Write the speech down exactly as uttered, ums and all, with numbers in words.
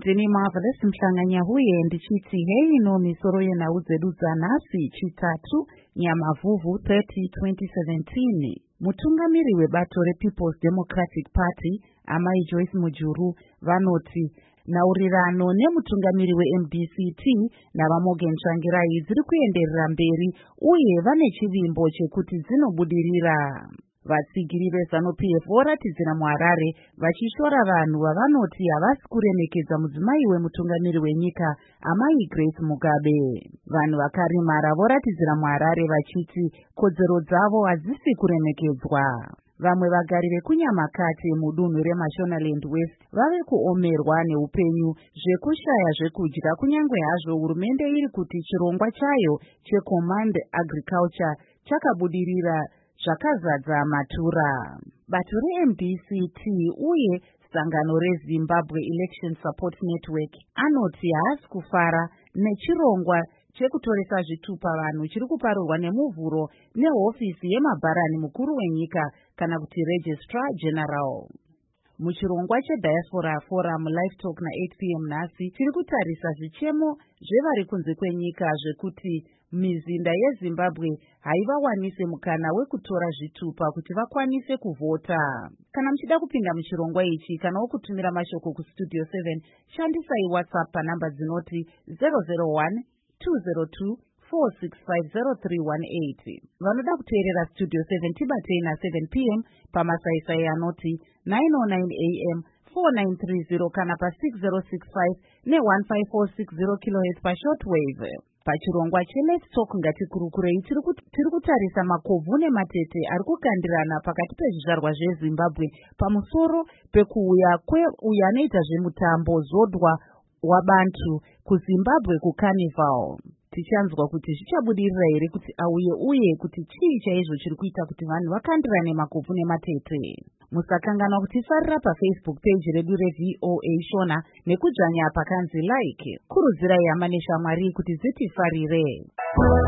ndini Marvelous Mhlanganya huye ndichiti hei no misoro yenhau dzedu dzanhasi chitatu Nyamavuvu thirty twenty seventeen. Mutungamiri webato rePeople's Democratic Party Amai Joyce Mujuru vanoti nhaurirano nemutungamiri weM D C T navaMorgan Tsvangirai dziri kuenderera mberi uye vane chivimbo chekuti dzinobudirira. Vatsigiri veZANU-P F voratidzira muHarare vachishora vanhu vavanoti havasi kuremekedza mudzimai wemutungamiri wenyika Amai Grace Mugabe. Vanhu vakarimara voratidzira muHarare vachiti kodzero dzavo hadzisi kuremekedzwa. Vamwe vagari vekunyamakati mudunhu reMashonaland West vave kuomerwa neupenyu zvekushaya zvekudya kunyange hazvo hurumende iri kuti chirongwa chayo cheCommand Agriculture chakabudirira zvakazadza matura. Bato reM D C T uye sangano reZimbabwe Election Support Network anoti haasi kufara nechirongwa chekutoresa zvitupa vanhu chiri kuparurwa nemuvhuro nehofisi yemabharani mukuru wenyika kana kuti Registrar General. Muchirongwa cheDiaspora Forum Live Talk na eight p m nhasi tiri kutarisa zvichemo zvevari kunze kwenyika zvekuti mizinda yeZimbabwe haivawanise mukana wekutora zvitupa kuti vakwanise kuvhota. Kana muchida kupinda muchirongwa ichi kana wokutumira mashoko kustudio seven shandisai WhatsApp panhamba dzinoti zero zero one two zero two four six five zero three one eight. Vanoda kuteerera Studio seven tibatei na seven p m pamasaisai anoti nine oh nine a m four nine three zero kana pa six zero six five ne one five four six zero kilohertz pa shortwave. Pachirongwa cheLet's Talk ngatikurukurei tiri kutarisa makovhu nematete ari kukandirana pakati pezvizvarwa zveZimbabwe pamusoro pekuuya kweuyo anoita zvemutambo Zodwa waBantu kuZimbabwe kuCarnival. Tichanzwa kuti zvichabudirira here kuti auye uye kuti chii chaizvo chiri kuita kuti vanhu vakandirane makovhu nematete. Musakanganwa kutisarira paFacebook page redu reV O A Shona nekudzvanya pakanzi like. Kurudzirai hama neshamwari kuti dzitifarire.